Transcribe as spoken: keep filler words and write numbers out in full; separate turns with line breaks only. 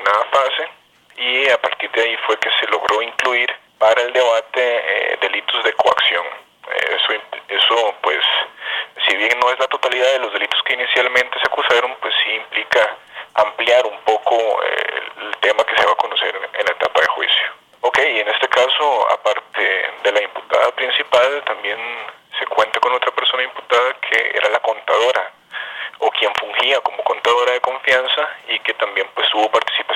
determinada fase, y a partir de ahí fue que se logró incluir para el debate eh, delitos de coacción. Eh, eso, eso, pues, si bien no es la totalidad de los delitos que inicialmente se acusaron, pues sí implica ampliar un poco eh, el tema que se va a conocer en, en la etapa de juicio. Ok, y en este caso, aparte de la imputada principal, también se cuenta con otra persona imputada que era la contadora, o quien fungía como contadora de confianza y que también pues tuvo participación